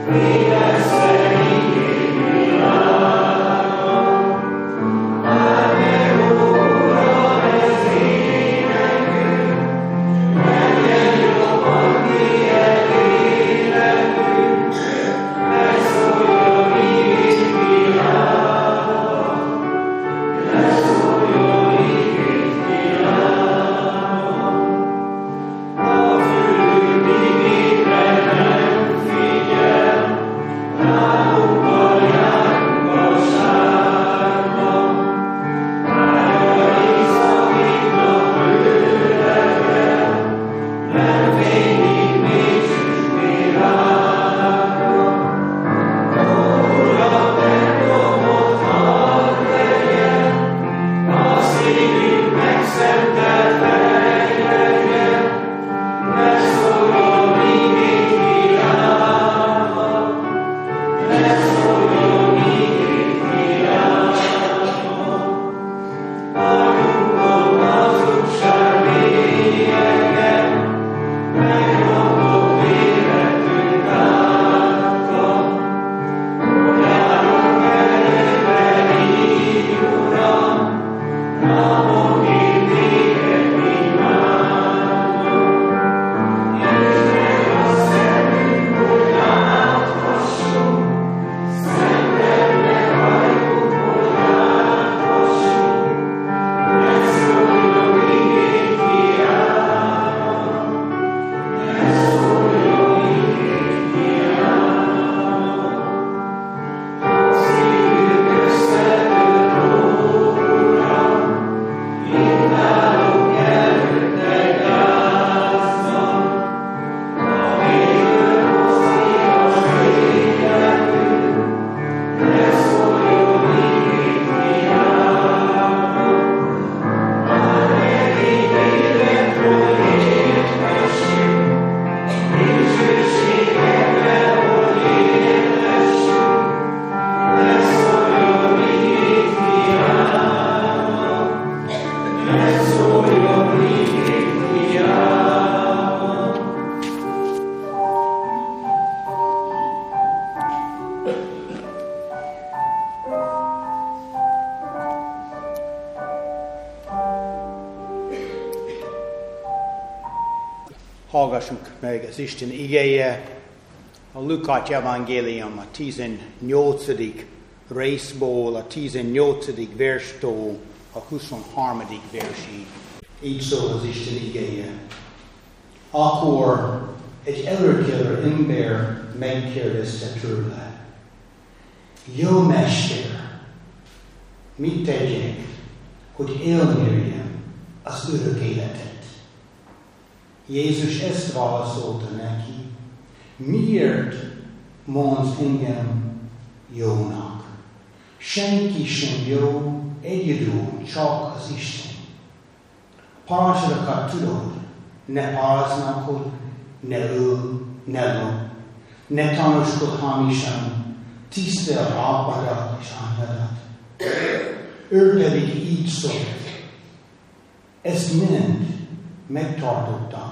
Hallgassuk meg az Isten igéje, a Lukács evangélium a 18. részból, a 18. verstől a 23. versig. Így szól az Isten igéje. Akkor egy előkelő ember megkérdezte tőle: Jó mester, mit tegyek, hogy elnyerjem az örök életet? Jézus ezt válaszolta neki: miért mondsz engem jónak? Senki sem jó egyedül, csak az Isten. Parancsokat tudod: ne páraznakod, ne öl, ne lop, ne tanúskodj hamisan, tiszteld apadat és anyadat. Ő pedig így szólt: ezt mind megtartottam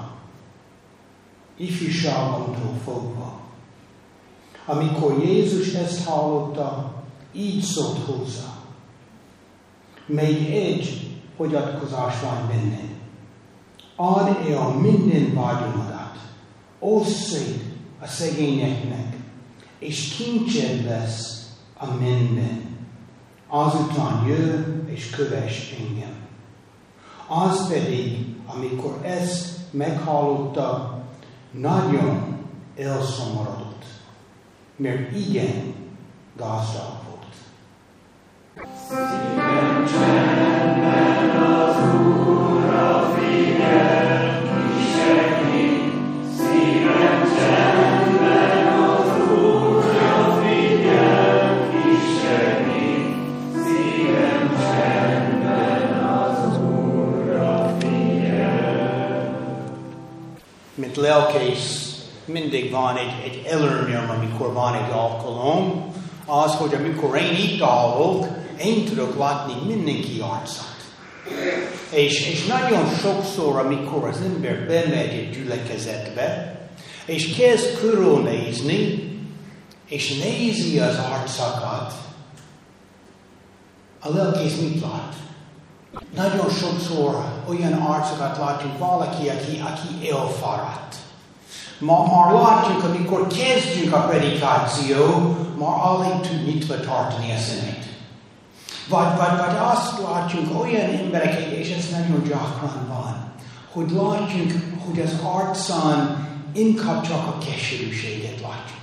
ifjúságomtól fogva. Amikor Jézus ezt hallotta, így szólt hozzá: még egy fogyatkozás van benned. Add el minden vagyonodat, oszd szét a szegényeknek, és kincsed lesz a mennyben. Azután jöjj és kövess engem. Az pedig, amikor ezt meghallotta, nagyon elszomorodott, mert igen gazdag volt. Szívem csendben az Úrra figyel, ki segít. Szívem csendben az Úrra figyel, ki segít. Szívem csendben az Úrra figyel. Mint lelkész, mindig van egy előnyöm, amikor van egy alkalom, az, hogy amikor én itt állok, én tudok látni mindenki arcát. És nagyon sokszor, amikor az ember bemegy egy gyülekezetbe, és kezd körülnézni, és nézi az arcokat, a lelkész mit lát? Nagyon sokszor olyan arcokat látjuk, valaki, aki elfáradt. Már látjuk, amikor kezdjük a predikáció, már alig tud nyitva tartani a szemét. Vagy azt látjuk olyan emberek, és ez nagyon gyakran van, hogy látjuk, hogy az arcán inkább csak a keserűséget látjuk.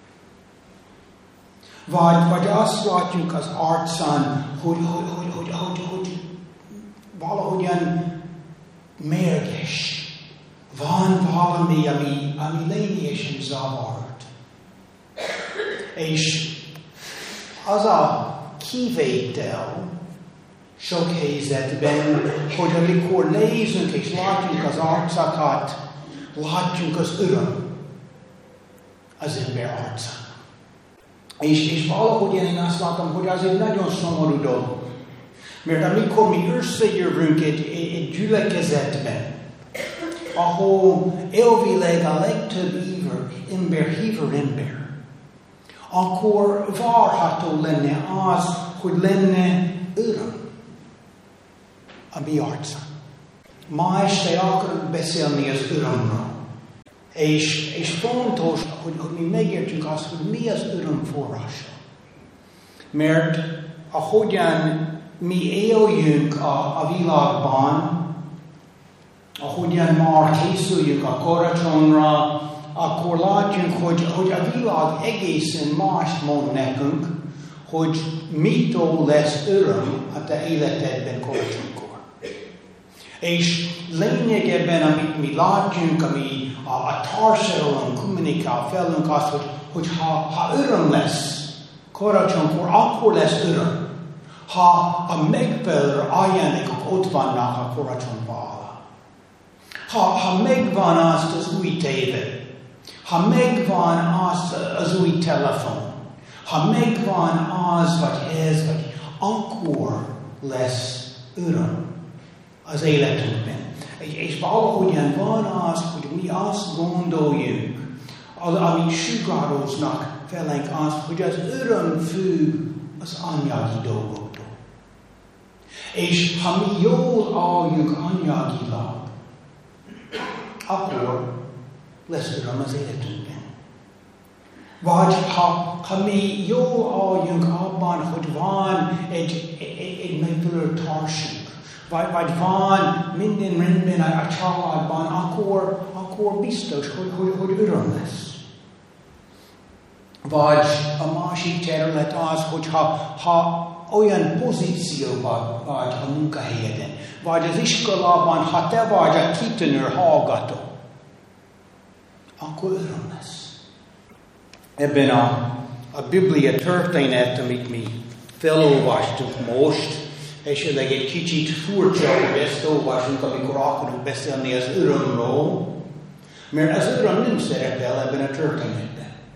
Vagy azt látjuk az arcán, hogy valahogyan mérges. Van valami, ami lényegesen zavart. És az a kivétel sok helyzetben, hogy amikor nézünk és látjuk az arcokat, látjuk az öröm az ember arcán. És valahogyan én azt látom, hogy az egy nagyon szomorú dolog. Mert amikor mi összejövünk egy gyülekezetben, ahol elvileg a legtöbb hívő ember, akkor várható lenne az, hogy lenne öröm a mi arcán. Ma este akarunk beszélni az örömről. És fontos, hogy mi megértjük azt, hogy mi az öröm forrása. Mert ahogyan mi éljünk a világban, ahogyan már készüljük a karácsonyra, akkor látjuk, hogy a világ egészen mást mond nekünk, hogy mitől lesz öröm a te életedben karácsonykor. És lényegében, amit mi látjunk, ami a társadalom kommunikál felünk azt, hogy ha öröm lesz karácsonykor, akkor lesz öröm. Ha a megfelelő ajándékok ott vannak a karácsonyfa alá. Ha megvan azt az új tévé, ha megvan az az új telefon, ha megvan az vagy ez, vagy akkor lesz öröm az életünkben. És valahogyan van az, hogy mi azt gondoljuk, amit sugároznak felénk az, hogy az öröm függ az anyagi dolgoktól. És ha mi jól álljunk anyagilag, akkor lesz öröm az életünkben. Vagy ha mi jól álljunk abban, hogy van egy megfelelő társunk, vagy van minden rendben a családban, akkor biztos, hogy öröm lesz. Vagy a másik terület az, hogy ha olyan pozícióban vagy a munkahelyeden, vagy az iskolában, ha te vagy a kitűnő hallgató, akkor öröm lesz. Ebben a Biblia történet, amit mi felolvastuk most, esetleg egy kicsit furcsa, hogy ezt olvasunk, amikor akarunk beszélni az örömről, mert az öröm nem szerepel ebben a történetben.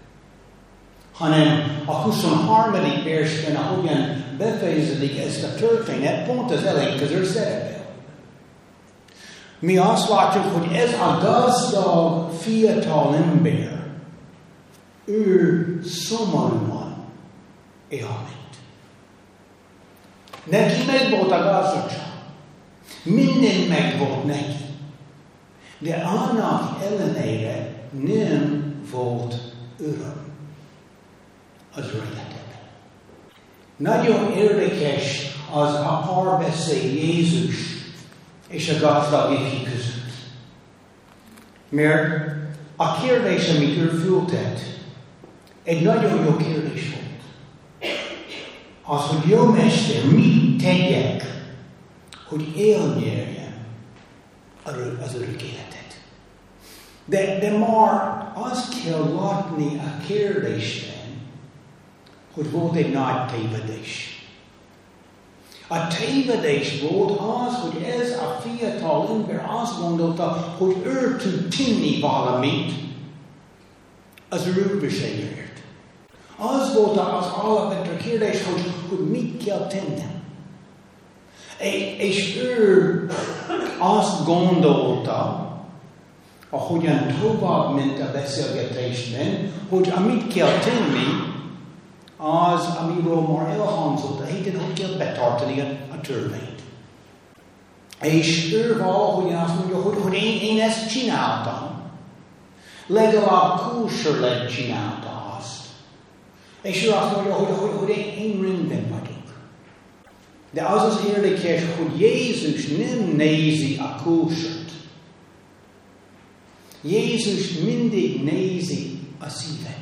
Hanem a 23. versben, ahogyan befejeződik ezt a történet, pont az elején közül szerepel. Mi azt látjuk, hogy ez a gazdag fiatal ember, ő szomorúan elment. Neki megvolt a gazdagság. Minden megvolt neki. De annak ellenére nem volt öröm az ő életében. Nagyon érdekes az a párbeszéd Jézus és a gazdag ifjú között. Mert a kérdés, amit ő föltett, egy nagyon jó kérdés volt. Az, hogy jó mester, mit tegyek, hogy elnyerjem az örök életet. De már azt kell látni a kérdésben, hogy volt egy nagy tévedés. A tévedés volt az, hogy ez a fiatal ember azt gondolta, hogy ő tud tenni valamit az örökbeségért. Az volt az alapvető kérdés, hogy mit kell tennem. És ő azt gondolta, ahogyan tovább ment a beszélgetésben, hogy amit kell tenni, az, amiről már elhangzott a héten, hogy kell betartani a törvényt. És ő valahogyan azt mondja, hogy én ezt csináltam. Legalább külsőleg csinálta azt. És ő azt mondja, hogy én rendben vagyok. De az az érdekes, hogy Jézus nem nézi a külsőt. Jézus mindig nézi a szívet.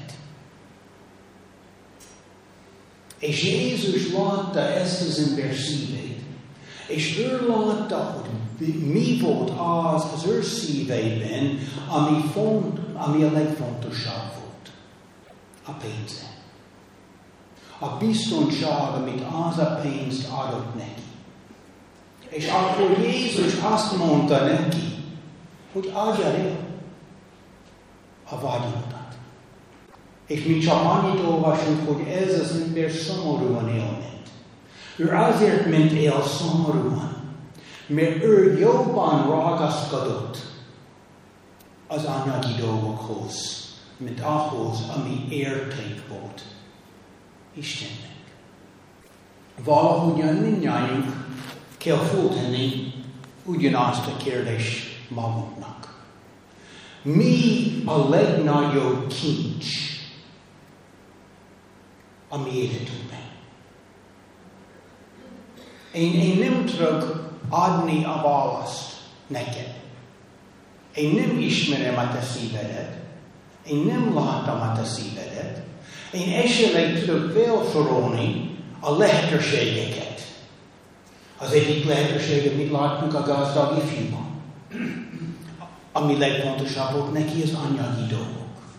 És Jézus látta ezt az ember szívét. És ő látta, hogy mi volt az ő szívében, ami a legfontosabb volt. A pénze. A biztonság, amit az a pénzt adott neki. És akkor Jézus azt mondta neki, hogy adja el a vagyonodat. És mi csak annyit olvasunk, hogy ez az ember szomorúan elment. Ő azért ment el szomorúan, mert ő jobban ragaszkodott az anyagi dolgokhoz, mint ahhoz, ami érték volt Istennek. Valahogyan mindnyájunk kell föltenni ugyanazt a kérdést magunknak. Mi a legnagyobb kincs a mi életünkben? Én nem tudok adni a választ neked. Én nem ismerem a te szívedet. Én nem látom a te szívedet. Én esetleg tudok felsorolni a lehetőségeket. Az egyik lehetőség, amit látjuk a gazdag ifjúban. Ami legfontosabb volt neki, az anyagi dolgok.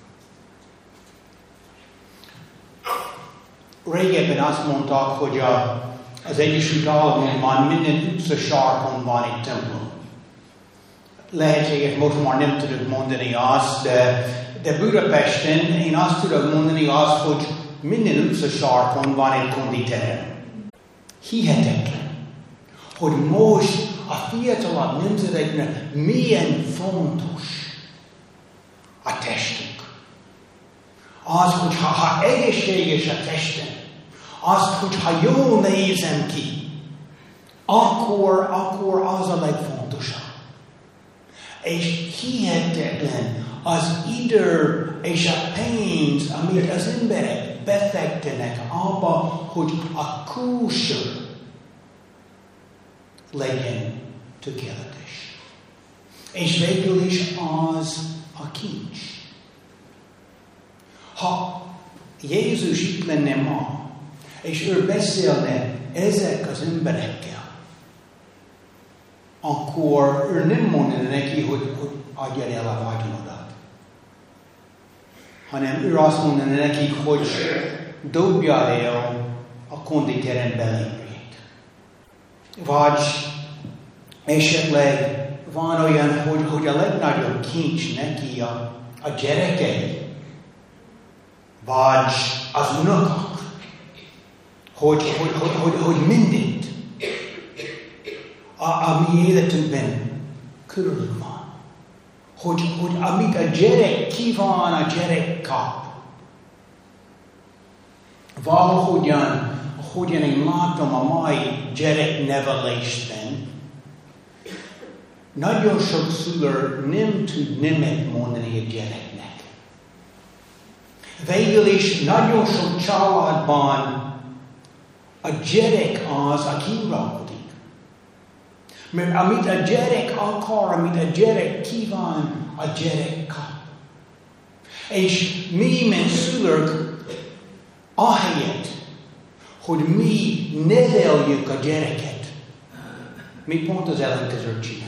Régebben azt mondták, hogy az Egyesült Államokban minden utcasarkon van egy templom. Lehetséges, most már nem tudok mondani azt, de Budapesten én azt tudok mondani azt, hogy minden utcasarkon van egy konditerem. Hihetetlen, hogy most a fiatalabb nemzeteknek milyen fontos a testünk. Az, hogy ha egészséges a testem, azt, hogyha jól nézem ki, akkor az a legfontosabb. És hihetetlen az idő és a pénz, amit az emberek befektenek abba, hogy a külső legyen tökéletes. És végül is az a kincs. Ha Jézus itt lenne ma, és ő beszélne ezek az emberekkel, akkor ő nem mondaná neki, hogy adja el a vagyonodat. Hanem ő azt mondaná nekik, hogy dobja el a konditerem belépőjét. Vagy esetleg van olyan, hogy a legnagyobb kincs neki a gyerekei, vagy az unokak, hogy mindent a mi életünkben körülünk van. Hogy amit a gyerek kíván, a gyerek kap. Valahogyan, ahogyan én látom a mai gyereknevelésben, nagyon sok szülő nem tud nemet mondani a gyereknek. Végül is nagyon sok családban a gyerek az, aki uralkodik. Mert amit a gyerek akar, amit a gyerek kíván, a gyerek kap. És mi, mint szülők, ahelyett, hogy mi neveljük a gyereket, mi pont az ellenkezőt csináljuk.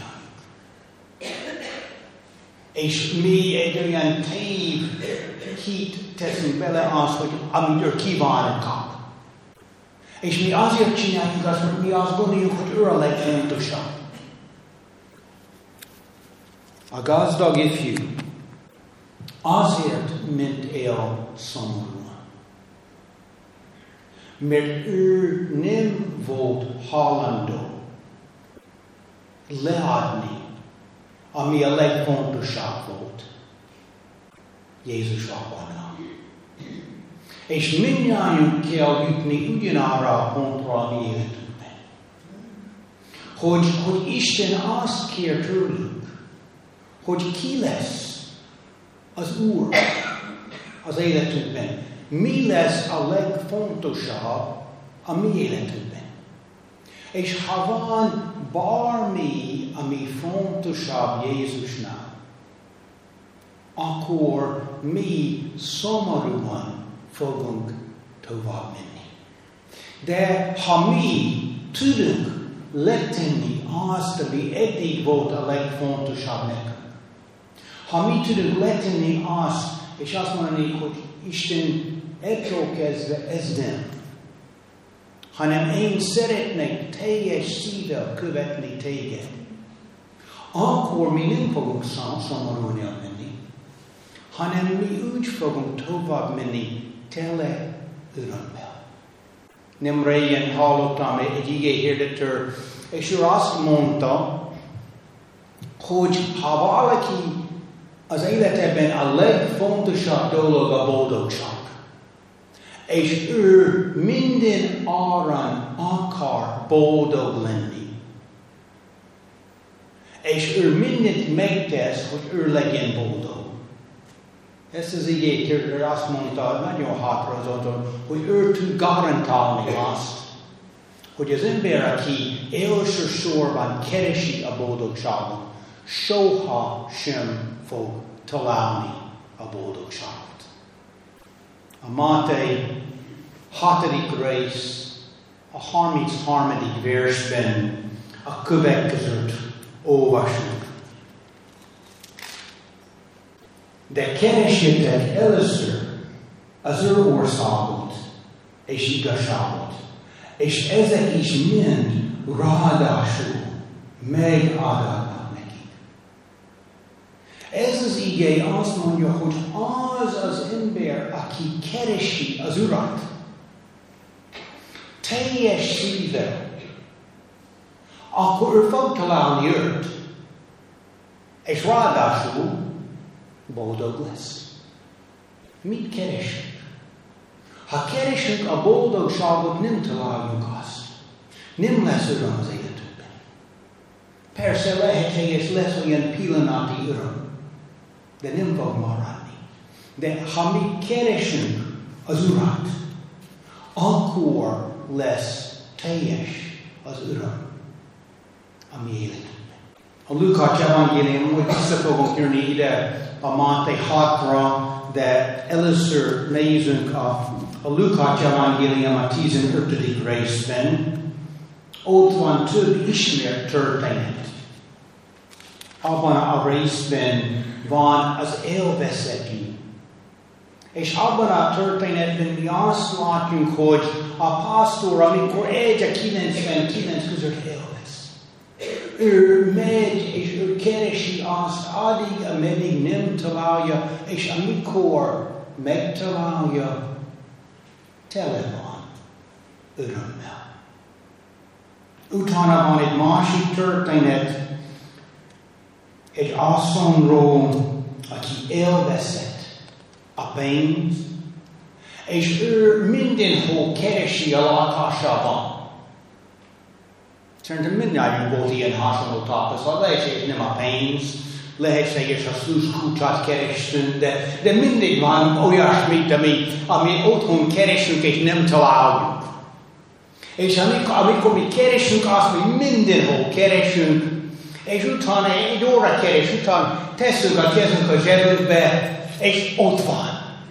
És mi egy olyan tév hit teszünk bele az, hogy amit ő kíván, kap. És mi azért csináljuk azt, hogy mi azt gondoljuk, hogy ő a legfontosabb. A gazdag ifjú azért ment el szomorúan, mert ő nem volt hajlandó leadni ami a legfontosabb volt Jézus abban. És mindnyájunk kell jutni ugyanarra a pontra a mi életünkben. Hogy Isten azt kér tőlünk, hogy ki lesz az Úr az életünkben. Mi lesz a legfontosabb a mi életünkben. És ha van bármi, ami fontosabb Jézusnál, akkor mi szomorúan fogunk tovább menni. De ha mi tudunk letenni azt, ami eddig volt a legfontosabb nekünk, ha mi tudunk letenni azt, és azt mondani, hogy Isten ettől kezdve ez nem, hanem én szeretnék teljes szívvel követni téged, akkor mi nem fogunk szomorúan menni, hanem mi úgy fogunk tovább menni tele örömmel. Nem régen hallottam egy igéhirdető, és ő azt mondta, hogy ha valaki az életében a legfontosabb dolog a boldogság, és ő minden áron akar boldog lenni, és ő mindent megtesz, hogy ő legyen boldog. Ezt az igéhirdető azt mondta, nagyon határozott, hogy ő tud garantálni azt, hogy az ember, aki elsősorban keresi a boldogságot, soha sem fog találni a boldogságot. A Máté 6. rész, a 33. versben a következőt olvasunk. De keressétek először az ő országot és igazságot, és ezek is mind ráadásul megadatnak nekik. Ez az ige azt mondja, hogy az ember, aki keresi az Urat, teljes szívvel, akkor ő fog találni őt, és ráadásul boldog lesz. Mit keresünk? Ha keresünk a boldogságot, nem találjuk azt. Nem lesz öröm az életünkben. Persze lehetséges lesz olyan pillanati öröm, de nem fog maradni. De ha mi keresünk az Urat, akkor lesz teljes az öröm a mi életünkben. A Lukács evangélium, hogy vissza fogunk jönni ide a Máté 6-ra, de először nézzünk a Lukács evangélium a 15. részben. Ott van több ismert történet. Abban a részben van az elveszettű. És abban a történetben mi azt látjuk, hogy a pásztor, amikor egy a 99 között elvesz, ő megy, és ő keresi azt addig, ameddig nem találja, és amikor megtalálja, tele van örömmel. Utána van egy másik történet, egy asszonyról, aki elveszett a pénzt, és ő mindenhol keresi a lakásában. Szerintem mindjárt volt ilyen hasonló tapasztalat. Lehetséges nem a pénz, lehetséges a szűzkucsát kerestünk, de mindig van olyasmit, ami otthon keresünk és nem találjuk. És amikor mi keresünk, azt mi mindenhol keresünk, és utána egy óra keres, utána tesszük a kezünk a zsebünkbe, és ott van.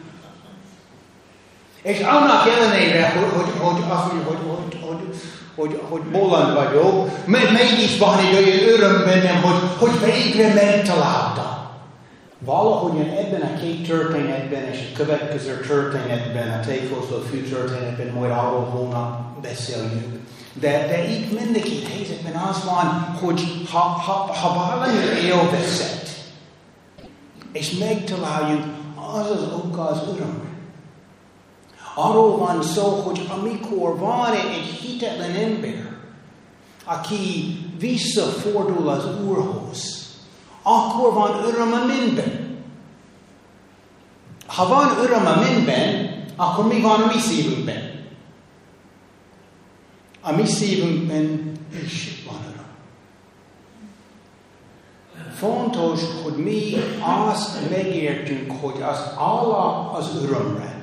És annak ellenére, hogy azt mondjuk, hogy bolond vagyok, mert mégis van egy olyan öröm bennem, hogy végre megtaláltam. Valahogyan ebben a két történetben és a következő történetben, a tékozó fő történetben, majd arról holnap beszéljünk. De itt mindenki helyzetben az van, hogy ha valami elveszett, és megtaláljuk, az az oka az örömre. Arról van szó, hogy amikor van egy hitetlen ember, aki visszafordul az Úrhoz, akkor van öröm a mennyben. Ha van öröm a mennyben, akkor mi van a mi szívünkben? A mi szívünkben is van öröm. Fontos, hogy mi azt megértünk, hogy az alap az örömre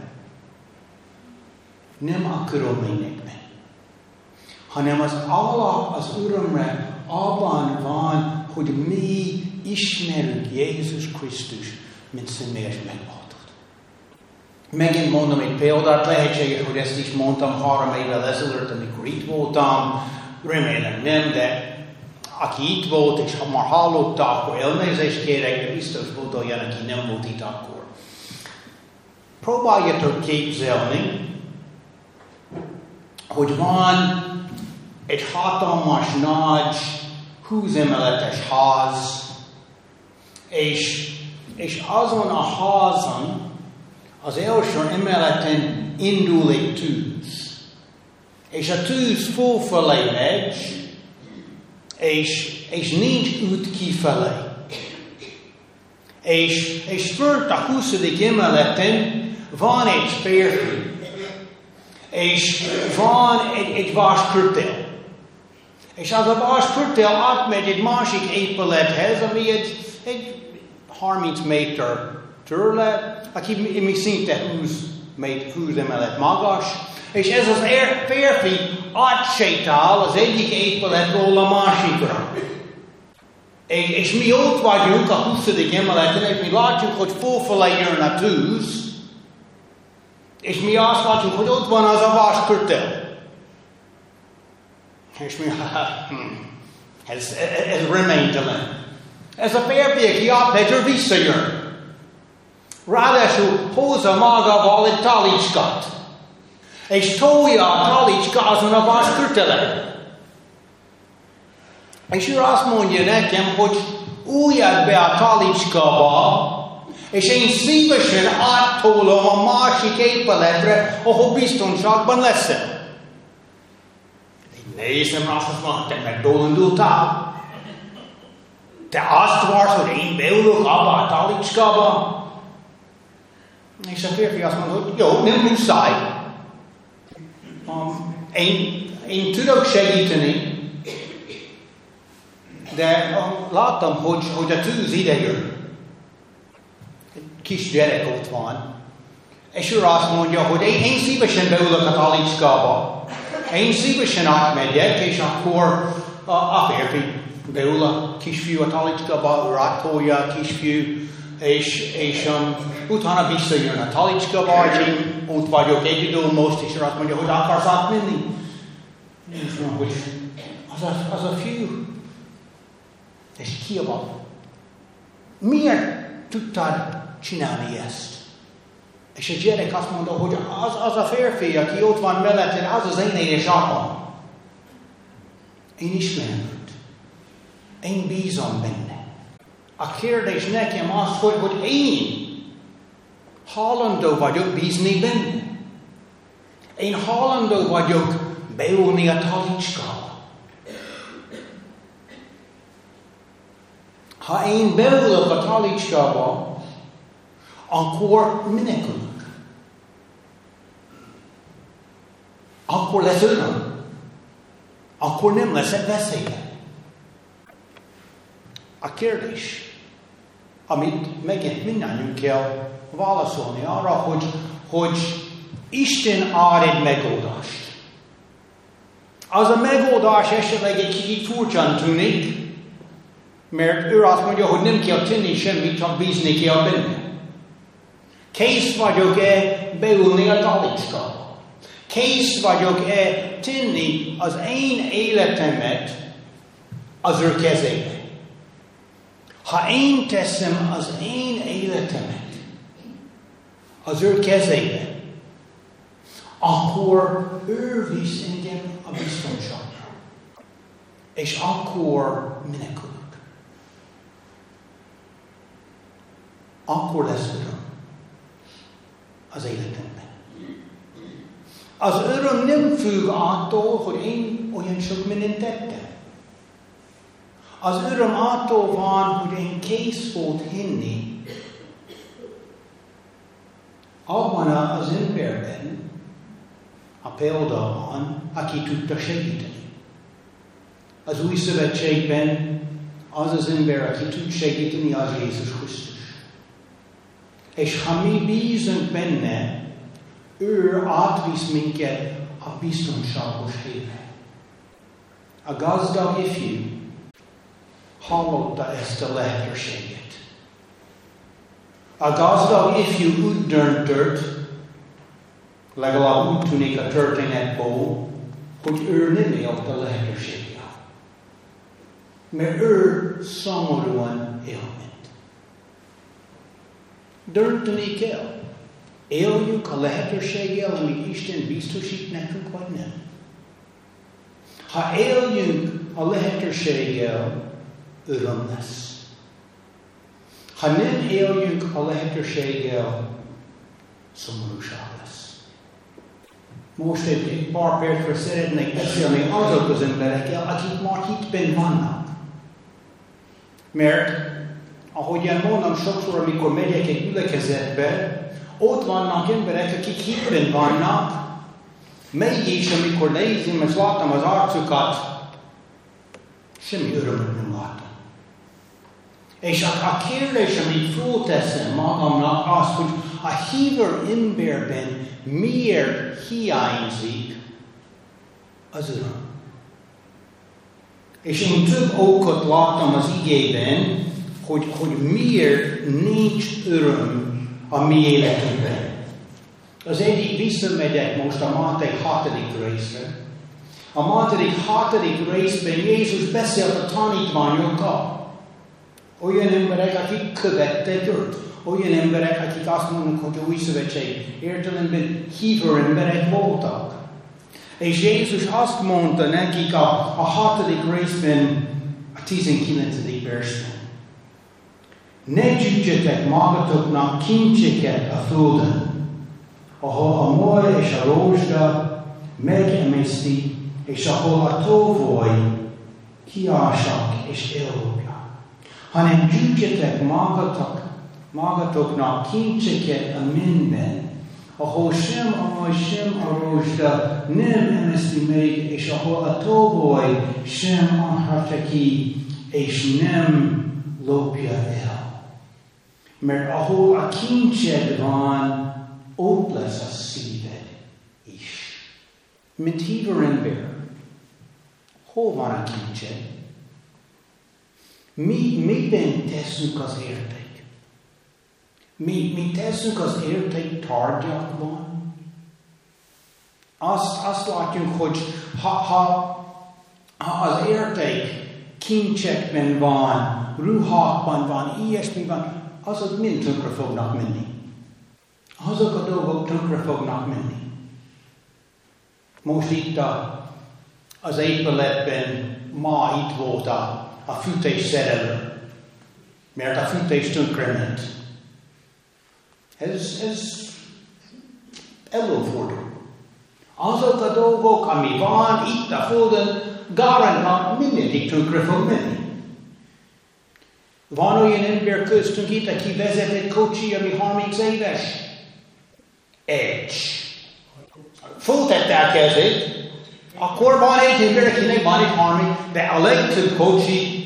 nem a körülményekben, hanem az alap az örömre abban van, hogy mi ismerünk Jézus Krisztus, mint személyes megváltót. Megint mondom egy példát, lehetséges, hogy ezt is mondtam 3 évvel ezelőtt, amikor itt voltam. Remélem nem, de aki itt volt, és ha már hallotta, akkor elnézést kérek, de biztos volt olyan, aki nem volt itt akkor. Próbáljatok képzelni, hogy van egy hatalmas, nagy, 20 emeletes ház, és azon a házon, az első emeleten indul egy tűz. És a tűz fölfelé megy, és nincs út kifelé. És fönt a 20. emeleten van egy férfi, és van egy vaskörtél. És az a vaskörtél átmegy egy másik épülethez, ami egy 30 méter tőle, aki mi szinte 20 emelet magas, és ez az férfi átsétál az egyik épületről a másikra. És mi ott vagyunk a 20. emeleten, és mi látjuk, hogy fölfelé jön a tűz, és mi azt látjuk, hogy ott van az a vaskörtél. És mi, ez reménytelen. Ez a férfi, aki átmegy, visszajön. Ráadásul hozza magával egy talicskát. És tolja a talicska azon a vaskörtélen. És ő azt mondja nekem, hogy újjad be a talicskába, és én szívesen áttolom a másik épületre, ahol biztonságban leszel. Én nézem rá, azt mondom, te megbolondultál. Te azt vársz, hogy én beülök abba a talicskába? És a férfi azt mondta, hogy jó, nem muszáj. Én tudok segíteni, de láttam, hogy a tűz ide jön. Egy kis gyerek ott van. És ő azt mondja, hogy én szívesen beülök a talicskába. Én szívesen átmegyek, és akkor a férfi beül a kisfiú a talicskába, rátolja a kisfiú, és utána visszajön a talicskába, és én ott vagyok egyedül most, és azt mondja, hogy akarsz átmenni? És mondom, hogy az a fiú. És kiabál. Miért tudtad csinálni ezt? És a gyerek azt mondta, hogy az a férfi, aki ott van melletted, az az én édesapám. Én ismerem őt. Én bízom benne. A kérdés nekem az, hogy én hajlandó vagyok bízni benne. Én hajlandó vagyok beülni a talicskába. Ha én beülök a talicskába, akkor menekülök. Akkor lesz öröm. Akkor nem leszek veszélyben. A kérdés, amit megint mindannyiunk kell válaszolni arra, hogy Isten ad egy megoldást. Az a megoldás esetleg egy kicsit furcsán tűnik, mert ő azt mondja, hogy nem kell tenni semmit, csak bízni kell benne. Kész vagyok-e beülni a talicskába? Kész vagyok-e tenni az én életemet az ő kezébe? Ha én teszem az én életemet az ő kezébe, akkor ő visz engem a biztonságra. És akkor menekülök. Akkor lesz öröm az életemben. Az öröm nem függ attól, hogy én olyan sok mindent tettem. Az öröm attól van, hogy én kész volt hinni abban az emberben, a példában, aki tudta segíteni. Az új szövetségben az az ember, aki tud segíteni, az Jézus Krisztus. És ha mi bízunk benne, ő átvisz minket a biztonságos helyre. A gazdag ifjú hallotta ezt a lehetőséget. A gazdag ifjú úgy döntött, legalább úgy tűnik a történetból, hogy ő nem élt a lehetőséggel. Mert ő szomorúan élment. Dönteni kell. Éljük a lehetőséggel, amit Isten biztosít nekünk, vagy nem. Ha éljünk a lehetőséggel, öröm lesz. Ha nem éljünk a lehetőséggel, szomorúság lesz. Most egy pár percre szeretnék beszélni azok az emberekkel, akik már hitben vannak. Mert, ahogyan mondom sokszor, amikor megyek egy gyülekezetbe, ott vannak emberek, akik hitben vannak, mégis, amikor nézem és látom az arcukat, semmi örömöt nem látom. És a kérdés, amit fölteszem magamnak az, hogy a hívő emberben miért hiányzik az öröm. És én több okot láttam az igében, hogy miért nincs öröm a mi életünkben. Az egyik, visszamegyek most a Máté 6. részre. A Máté 6. részben Jézus beszélt a tanítványokkal. Olyan emberek, akik követtek őt. Olyan emberek, akik azt mondnak, hogy a új szövetség értelemben hívő emberek voltak. És Jézus azt mondta nekik a 6. részben, a 19. versben. Ne gyűjtsetek magatoknak kincseket a földön, ahol a moly és a rózsda megemészti, és ahol a tófoly kiásak és ellopja. Hanem gyűjtsetek magatoknak kincseket a mennyben, ahol sem a moly, sem a rózsda nem emészti meg, és ahol a tófoly sem adhatja ki, és nem lopja el. Mert ahol a kincsed van, ott lesz a szíved is. Mint hívő ember, hol van a kincsed? Miben teszünk az érték? Mi teszünk az érték tárgyakban? Azt látjuk, hogy ha az érték kincsekben van, ruhákban van, ilyesmi van, azok mind tönkre fognak menni. Azok a dolgok tönkre fognak menni. Most itt az épületben ma itt volt a fűtés szerelő, mert a fűtés tönkre ment. Ez előfordul. Azok a dolgok, ami van itt a földön, garantáltan mindig tönkre fog menni. Van olyan ember köztünk itt, aki vezet egy kocsi, ami 30 éves. Egy. Föltette a kezét. Akkor van egy ember, akinek van egy 30, de a legtöbb kocsi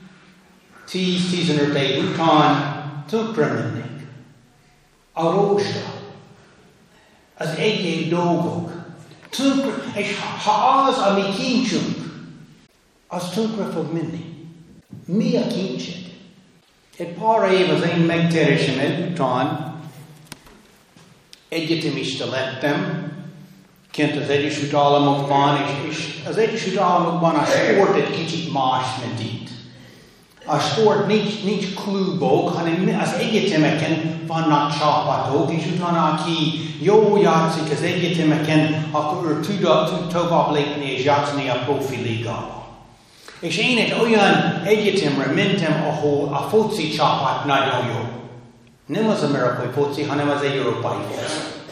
10-15 év után tönkre mennek. A rózsa, az egyéb dolgok, tönkre, és ha az, ami kincsünk, az tönkre fog menni. Mi a kincsed? Egy pár év az én megtérésem után egyetemista lettem, kint az Egyesült Államokban, és az Egyesült Államokban a sport egy kicsit más, mint itt. A sport nincs klubok, hanem az egyetemeken vannak csapatok, és utána aki jól játszik az egyetemeken, akkor ő tud tovább lépni és játszani a profi ligába. És én egy olyan egyetemre mentem, ahol a foci csapat nagyon jó. Nem az amerikai foci, hanem az európai foci.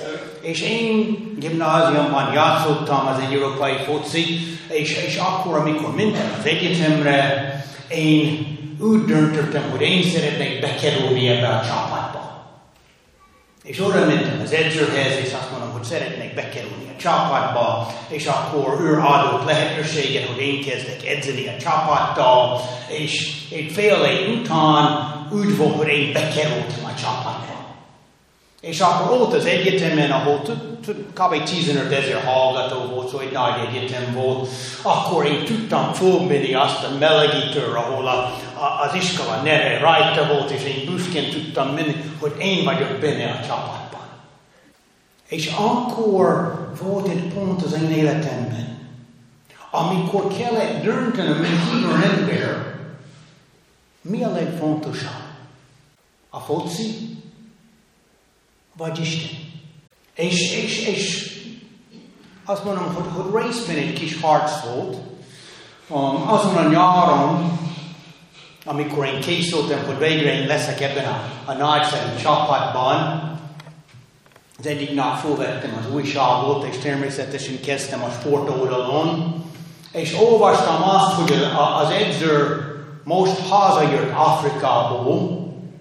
és én gimnáziumban játszottam az európai foci, és akkor, amikor mentem az egyetemre, én úgy döntöttem, hogy én szeretnék bekerülni ebbe a csapatba. És oda mentem az edzőhez, és azt mondom, hogy szeretnék bekerülni a csapatba, és akkor ő adott lehetőséget, hogy én kezdek edzeni a csapattal, és egy fél év után úgy volt, hogy én bekerültem a csapatba. És akkor ott az egyetemen, ahol kb. 15 000 hallgató volt, szóval egy nagy egyetem volt, akkor én tudtam fölmenni azt a melegítőre, ahol az iskola neve rajta volt, és én büszkén tudtam menni, hogy én vagyok benne a csapatban. És akkor volt egy pont az én életemben, amikor kellett döntenem, mint hívő ember, mi a legfontosabb? A foci? Vagy Isten. És azt mondom, hogy részben egy kis harc volt. Azon a nyáron, amikor én készültem, hogy végre én leszek ebben a nagyszerű csapatban, az egyik nap fölvettem az újságot, és természetesen kezdtem a sportoldalon, és olvastam azt, hogy az edző most hazajött Afrikából,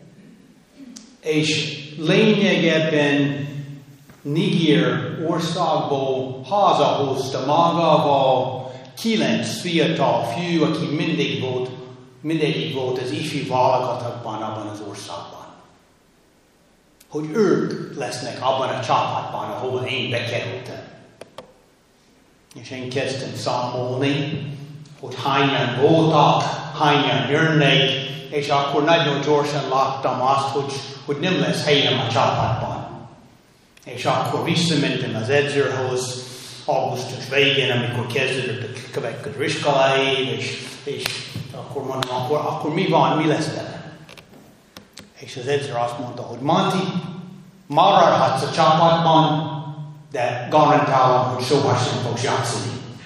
és lényegében Niger országból hazahozta magával 9 fiatal fiú, aki mindegyik volt az ifjú válogatotban abban az országban. Hogy ők lesznek abban a csapatban, ahol én bekerültem. És én kezdtem számolni, hogy hányan voltak, hányan jönnek, és akkor nagyon gyorsan láttam azt, hogy nem lesz helyem a csapatban. És akkor visszamentem az edzőhoz augusztus végén, amikor kezdődött a következő iskoláig, és akkor mondom, akkor mi van, mi lesz vele? És az edző azt mondta, hogy Monty, maradhatsz a csapatban, de garantálom, hogy sohasem fogsz játszani.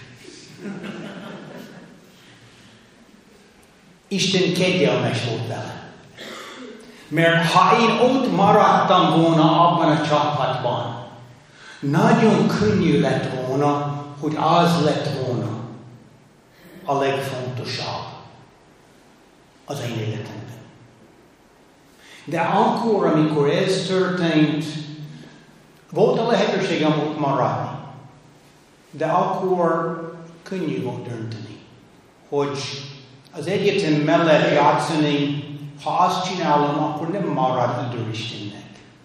Isten kegyelmes volt vele. Mert ha én ott maradtam volna abban a csapatban, nagyon könnyű lett volna, hogy az lett volna a legfontosabb az én életemben. De akkor, amikor ez történt, volt a lehetőségem ott maradni. De akkor könnyű volt dönteni, hogy az egyetem mellett játszani, ha azt csinálom, akkor nem marad idő Istennek.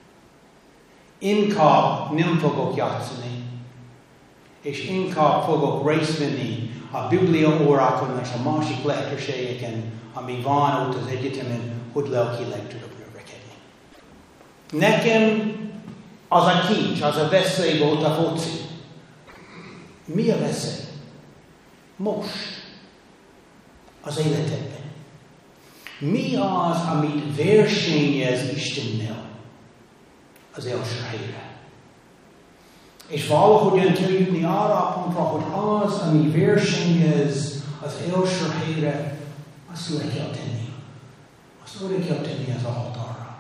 Inkább nem fogok játszani, és inkább fogok részt venni a Biblia órákon és a másik lehetőségeken, ami van ott az egyetemen, hogy lelkileg tudok növekedni. Nekem az a kincs, az a veszély volt a foci. Mi a veszély? Most. Az életedben. Mi az, amit versenyez Istennel? Az első helyre. És valahogyan kell jutni arra a pontra, hogy az, ami versenyez az első helyre, azt le kell tenni. Azt oda kell tenni az altarra.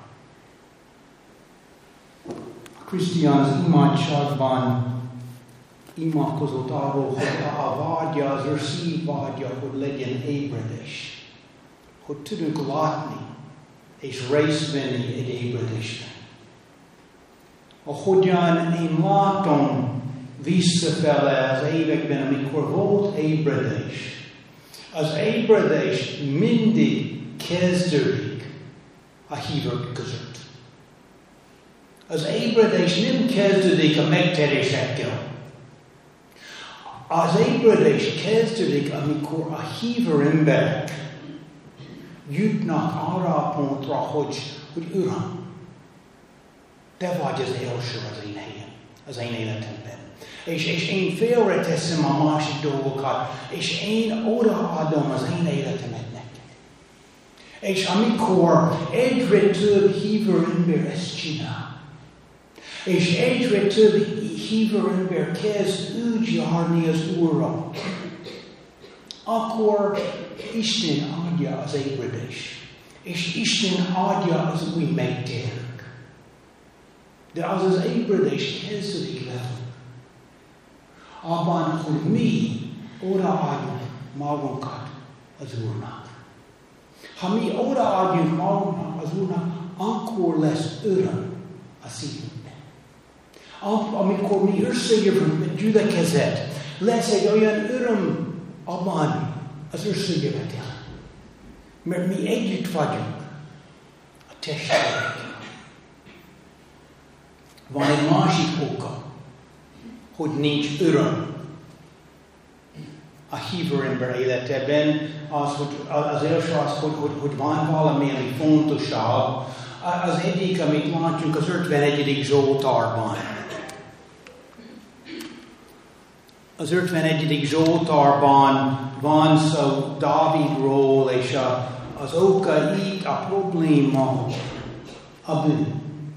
A Krisztián az imádságban imádkozott arról, hogy a vágya, az ő szív vágya, hogy legyen ébredés. Hogy tudunk látni és részt venni egy ébredésben. Ahogyan én látom visszafele az években, amikor volt ébredés, az ébredés mindig kezdődik a hívők között. Az ébredés nem kezdődik a megterésekkel. Az ébredés kezdődik, amikor a hívő emberek jutnak arra a pontra, hogy Uram, Te vagy az első az én helyem, az én életemben. És én félreteszem a másik dolgokat, és én odaadom az én életemet nektek. És amikor egyre több hívő ember ezt csinál, és egyre több hívő ember kezd úgy járni az Úrral, akkor Isten adja az ébredés, és Isten adja az új megtérők. De az ébredés kezdődik velünk. Abban, hogy mi odaadjuk magunkat az Úrnak. Ha mi odaadjuk magunknak az Úrnak, akkor lesz öröm a szívünkben. Amikor mi összejövünk, mint gyülekezet, lesz egy olyan öröm abban az összejövetel. Mert mi együtt vagyunk a testvérek. Van egy másik oka, hogy nincs öröm a hívő ember életében. Az első az, hogy van valami, ami fontosabb. Az egyik, amit látjuk az 51. Zsoltárban. Az 51. Zsoltárban van szó Dávidról, és az oka itt a probléma a bűn.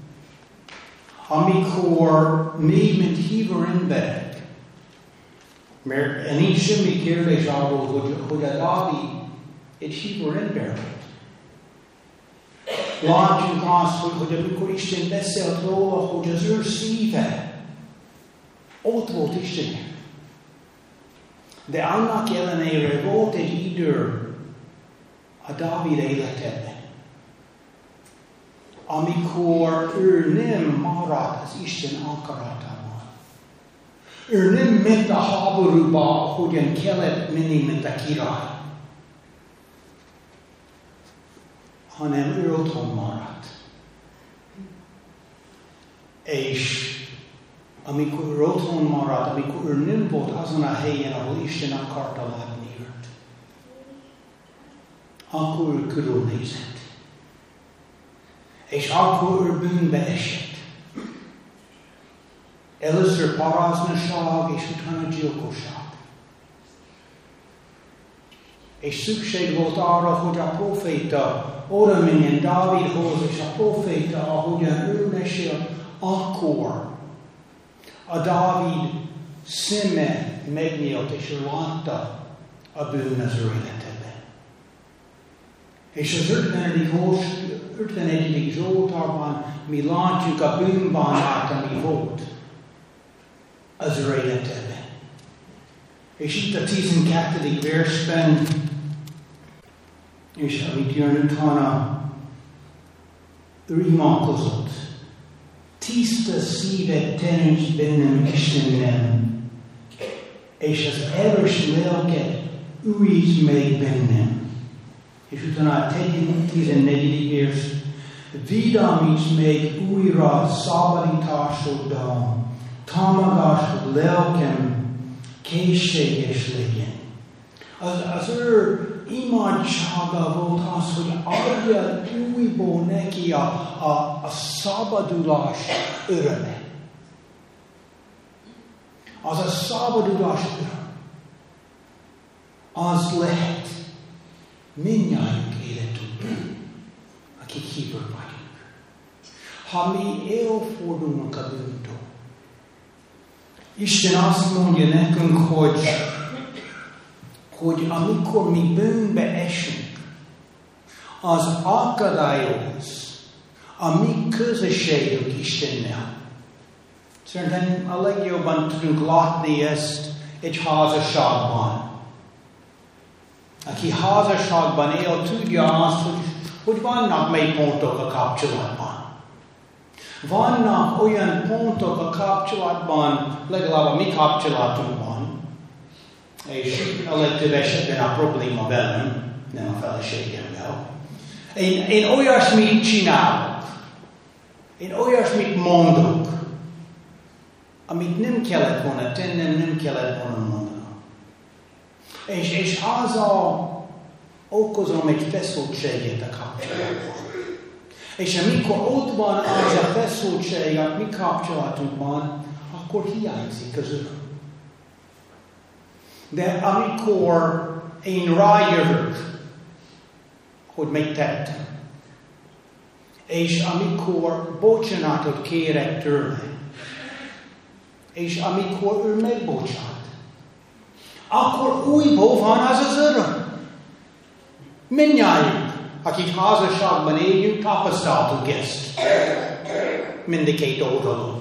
Amikor mi, mint hívő emberek, mert nincs semmi kérdés arról, hogy a Dávid egy hívő ember volt. Látjuk azt, hogy amikor Isten beszélt róla, hogy az ő szíve ott volt Istennek. De annak ellenére volt egy idő a Dávid életében, amikor ő nem maradt az Isten akaratában. Ő nem ment a háborúba, hogyan kellett menni, mint a király, hanem ő otthon maradt. És amikor ő otthon maradt, amikor ő nem volt azon a helyen, ahol Isten akarta látni őt, akkor ő körülnézett. És akkor ő bűnbe esett. Először paráznaság, és utána gyilkosság. És szükség volt arra, hogy a proféta oda menjen Dávidhoz, és a proféta, ahogyan ő mesélt, akkor a Dávid szeme megnyílt, és ő látta a bűn az ő életében. És az 51. Zsoltárban mi látjuk a bűnbánát, ami volt az ő életében. És itt a 12. versben, és amit jön utána, ő imádkozott. Tiszta szívet teremts bennem, Istenem, és az erős lelket újíts meg bennem. És utána a 14. vers, vidámíts meg újra szabadításoddal, támogasd lelkem, készséges legyen. Az ő imádsága volt az, hogy adja újból neki a szabadulás öröme. Az a szabadulás öröm, az lehet mindnyájunk életünkben, akik hívők vagyunk. Ha mi elfordulunk a bűntől, Isten azt mondja nekünk, hogy amikor mi bűnbe esünk, az akadályoz a mi közösségünk Istennel. Szerintem a legjobban tudunk látni ezt egy házasságban. Aki házasságban él, tudja azt, hogy vannak mélypontok a kapcsolatban. Vannak olyan pontok a kapcsolatban, legalább a mi kapcsolatunkban, és a legtöbb esetben a probléma velem, nem a feleségemmel. Én olyasmit csinálok, én olyasmit mondok, amit nem kellett volna tennem, nem kellett volna mondanom. És azzal okozom egy feszültséget a kapcsolatban. És amikor ott van az a feszültség a mi kapcsolatunkban, akkor hiányzik az öröm. De amikor én rájövök, hogy mit tettem, és amikor bocsánatot kérek tőle, és amikor ő megbocsát, akkor újból van az öröm. Mindnyájunk, akik házasságban éljünk, tapasztaltuk ezt. mind a két oldalon.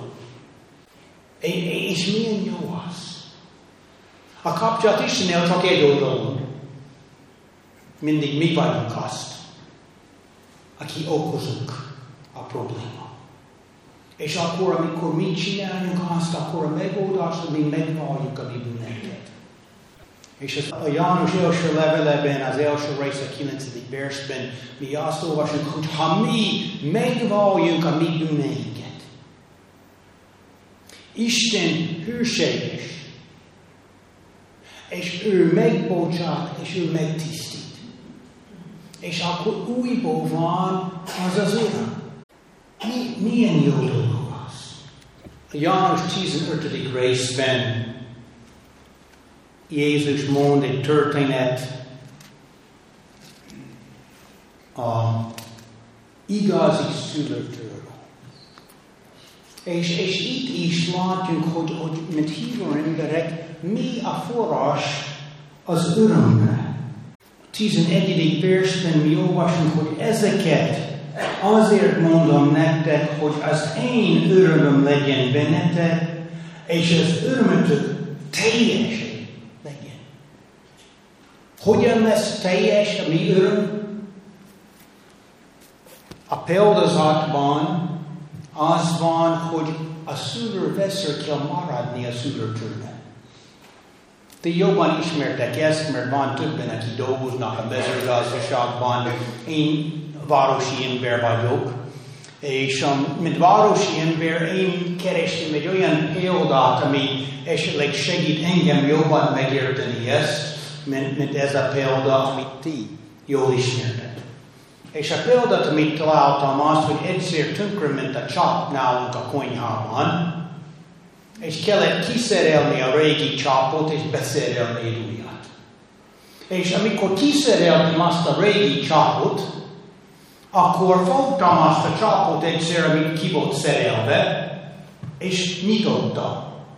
És milyen jó az? A kapcsolat Istennel csak egy oldalon. Mindig mi vagyunk azt, aki okozunk a probléma. És akkor, amikor mi csináljunk azt, akkor a megoldás, hogy mi megvalljuk a mi bűneinket. És a János első levelében, az első rész a 9. versben, mi azt olvasunk, hogy ha mi megvalljuk a mi bűneinket, Isten hűséges, és ő megbocsát, és ő megtisztít. És akkor újból van az öröm. Milyen jó dolog az? A János 15. részben Jézus mond egy történet a igazi szülőtől. És itt is látjuk, hogy mint hívő emberek, mi a forrás az örömre. 11. versben mi olvasunk, hogy ezeket azért mondom nektek, hogy az én örömöm legyen bennetek, és az örömötök teljes legyen. Hogyan lesz teljes a mi öröm? A példázatban az van, hogy a szülővesző kell maradni a szülőtőben. Te jobban ismertek ezt, mert van többen, akik dolgoznak a mezőgazdaságban. Én városi ember vagyok, és mint városi ember én kerestem egy olyan példát, ami esetleg segít engem jobban megérteni ezt, mint ez a példa, amit ti jól ismertek. És a példát, amit találtam az, hogy egyszer tönkrement a csap nálunk a konyhában, és kellett kiszerelni a régi csapot, és beszerelni egy újat. És amikor kiszereltem azt a régi csapot, akkor fogtam azt a csapot egyszer, amit ki volt szerelve, és nyitottam.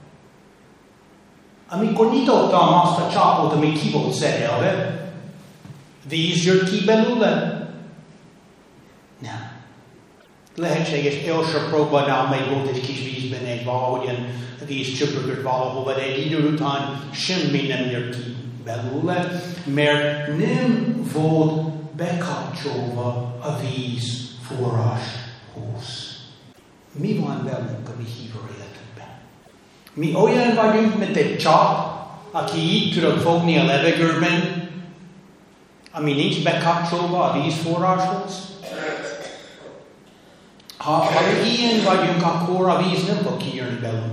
Amikor nyitottam azt a csapot, amit ki volt szerelve, víz jött ki belőle? Nem. Lehetséges első próbánál még volt egy kis vízben egy valahogyan víz csöpögött valahova, de egy idő után semmi nem jött ki belőle, mert nem volt bekapcsolva a víz forráshoz. Mi van velünk a mi hívő életünkben? Mi olyan vagyunk, mint egy csap, aki így tudod fogni a levegőben, ami nincs bekapcsolva a vízforráshoz. Ha ilyen vagyunk, akkor a víz nem fog kijönni belőlünk.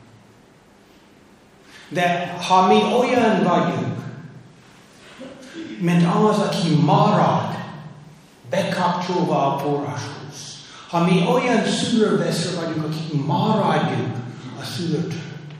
De ha mi olyan vagyunk, mint az, aki marad, bekapcsolva a forráshoz. Ha mi olyan szülővesző vagyunk, akik maradjunk a szülőtől,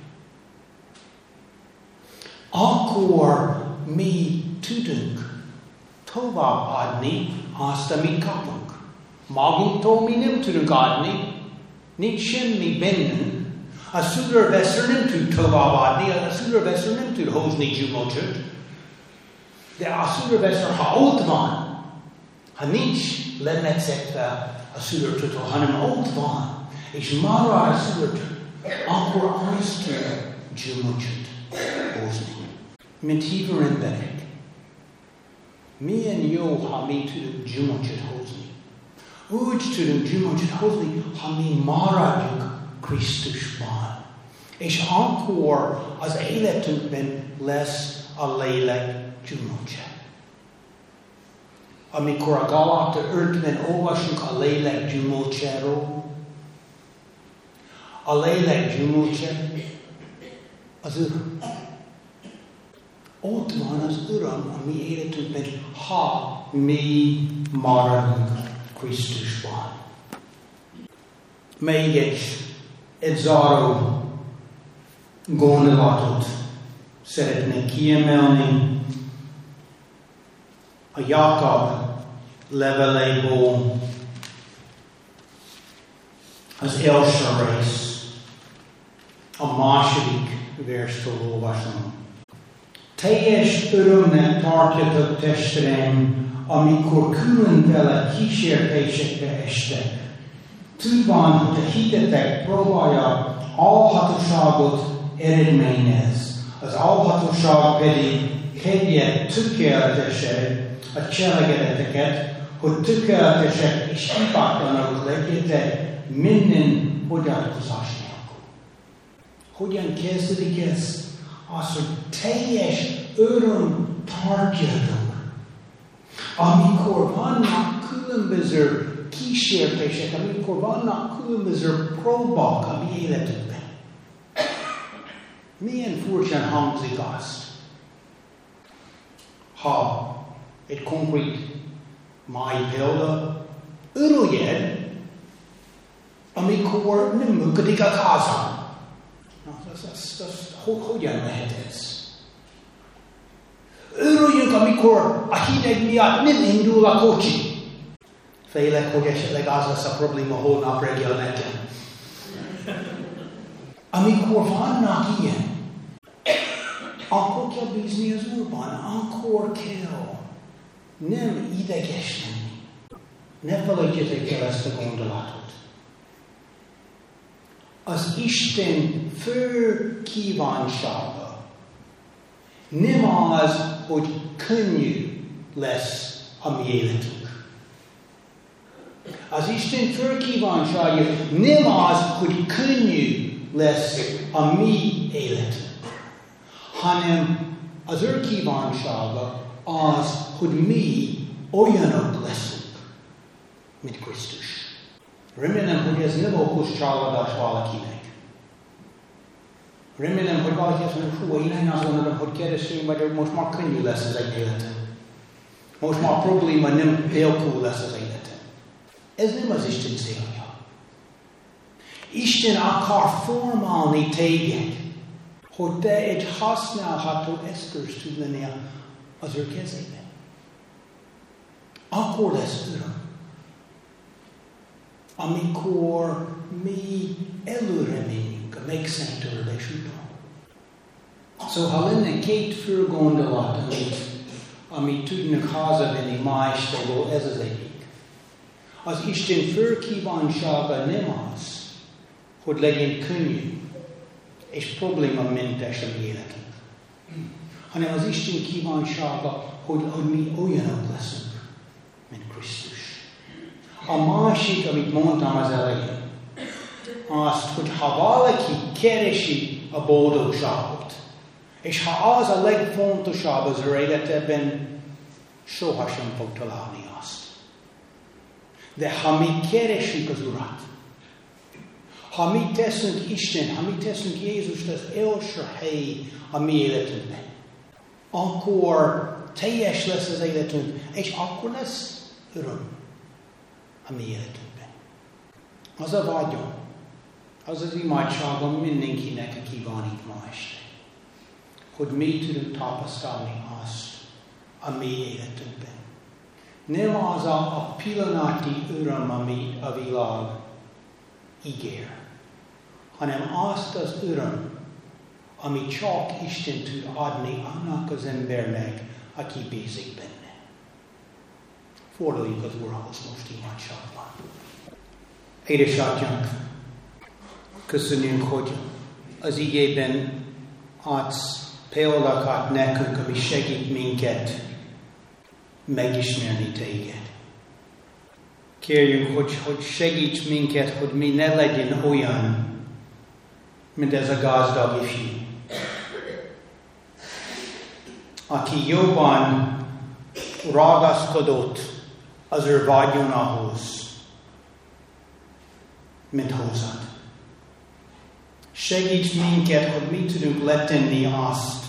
akkor mi tudunk továbbadni azt, amit kapunk. Magunktól mi nem tudunk adni, nincs semmi bennünk. A szülővesző nem tud továbbadni, a szülővesző nem tud hozni gyümölcsöt. De a szülővesző, ha ott van, ha nincs lemetszette a szülőtől, hanem ott van, és marad a szülőtől, akkor azt tud gyümölcsöt hozni. Mint hívő emberek, milyen jó, ha mi tudunk gyümölcsöt hozni. Úgy tudunk gyümölcsöt hozni, ha mi maradjunk Krisztusban. És akkor az életünkben lesz a lélek gyümölcse. Amikor a Gáláta 5-ben olvasunk a lélek gyümölcséről, a lélek gyümölcse az öröm. Ott van az öröm a mi életünkben, ha mi maradunk Krisztusban. Még egy záró gondolatot szeretnék kiemelni. A Jákob leveléből az első rész, a második verstől olvasom. Teljes örömnek tartjatok testvéreim, amikor külön vele kísértésekbe estek. Tudván, hogy a hitetek próbálja álhatóságot eredményez, az álhatóság pedig hegye tökéletesek a cselekedeteket, hogy tökéletesek és hibátlanok legyetek minden fogyatkozás nélkül. Hogyan kezdődik ez? Az, hogy teljes öröm tartjatok. Amikor vannak különböző kísértések, amikor vannak különböző próbák a mi életünkben. Milyen furcsán hangzik azt, ha egy konkrét mai példa, örüljed, amikor nem működik a házam. Hogyan lehet ez? Örüljünk, amikor a hideg miatt nem indul a kocsi. Félek, hogy esetleg az lesz a probléma holnap reggel nekem. Amikor vannak ilyen, akkor kell bízni az Úrban, akkor kell nem ideges lenni. Ne felejtjétek el ezt a gondolatot. Az Isten fő kívánsága nem az, hogy könnyű lesz a mi életünk. Az Isten fő kívánsága nem az, hogy könnyű lesz a mi életünk, hanem az ő kívánsága az, hogy mi olyanok leszünk, mint Krisztus. Remélem, hogy ez nem okos csalódás valakinek. Remélem, hogy valaki azt mondja, én azt gondolom, hogy keresztény vagyok, most már könnyű lesz az egy életem. Most már probléma nem nélkül lesz az életem. Ez nem az Isten célja. Isten akar formálni téged, hogy te egy használható eszköz tud lenni az ő kezében. Akkor lesz öröm. Amikor mi előre menjünk a megszentelődés után. Szóval ha lenne két fő gondolat, amit tudnak hazavenni ma estéból, ez az egyik. Az Isten fő kívánsága nem az, hogy legyen könnyű és problémamentes a mi életünk, hanem az Isten kívánsága, hogy mi olyanok leszünk, mint Krisztus. A másik, amit mondtam az elején, azt, hogy ha valaki keresi a boldogságot, és ha az a legfontosabb az ő életében, sohasem fog találni azt. De ha mi keresünk az Urat, ha mi teszünk Isten, ha mi teszünk Jézust az első hely a mi életünkben, akkor teljes lesz az életünk, és akkor lesz öröm a mi életünkben. Az a vágyom, az az imádságom mindenkinek, aki van itt ma este, hogy mi tudunk tapasztalni azt a mi életünkben. Nem az a pillanati öröm, ami a világ ígér, hanem azt az öröm, ami csak Isten tud adni annak az embernek, aki bízik benne. Forduljunk az Úrhoz most imádságban. Édesatyánk, köszönjük, hogy az igében adsz példákat nekünk, ami segít minket megismerni téged. Kérjünk, hogy segíts minket, hogy mi ne legyen olyan, mint ez a gazdag ifjú, aki jobban ragaszkodott az ő vagyonához, mint hozzád. Segíts minket, hogy mi tudunk letenni azt,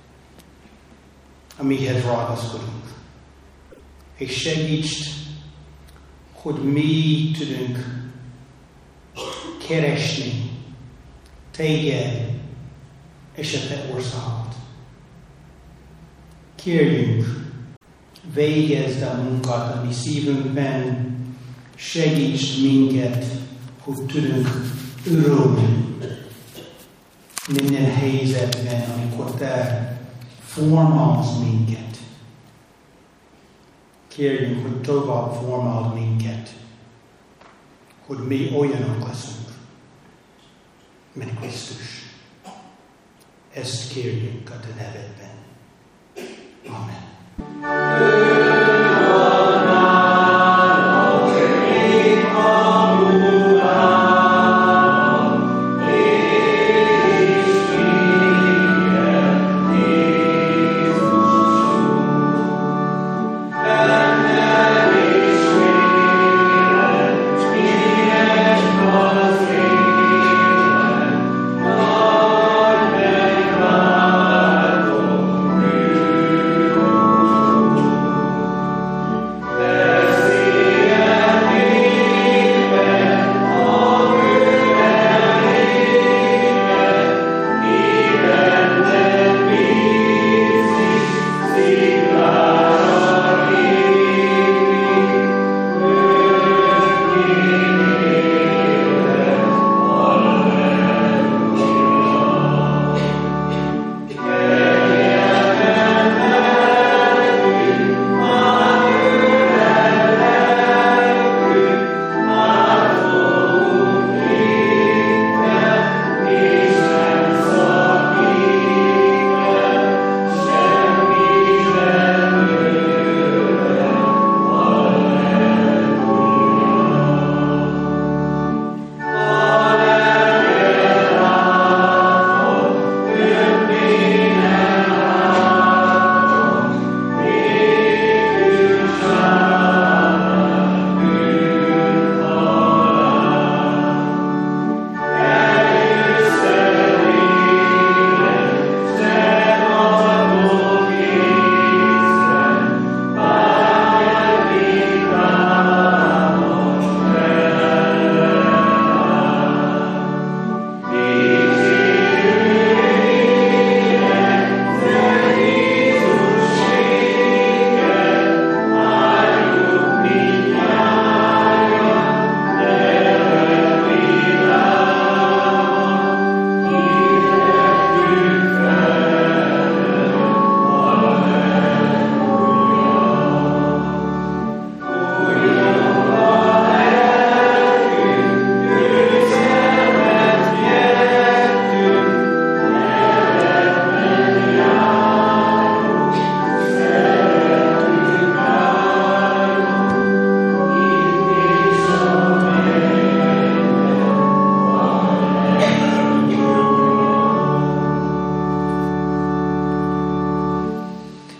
amihez ragaszkodunk. És segíts, hogy mi tudunk keresni téged és a te országot. Kérjünk, végezd a munkát a mi szívünkben, segíts minket, hogy tudunk örülni minden helyzetben, amikor te formálsz minket. Kérjünk, hogy tovább formáld minket, hogy hogy mi olyanok leszünk, mint Krisztus. Ezt kérjük a te nevedben. Amen.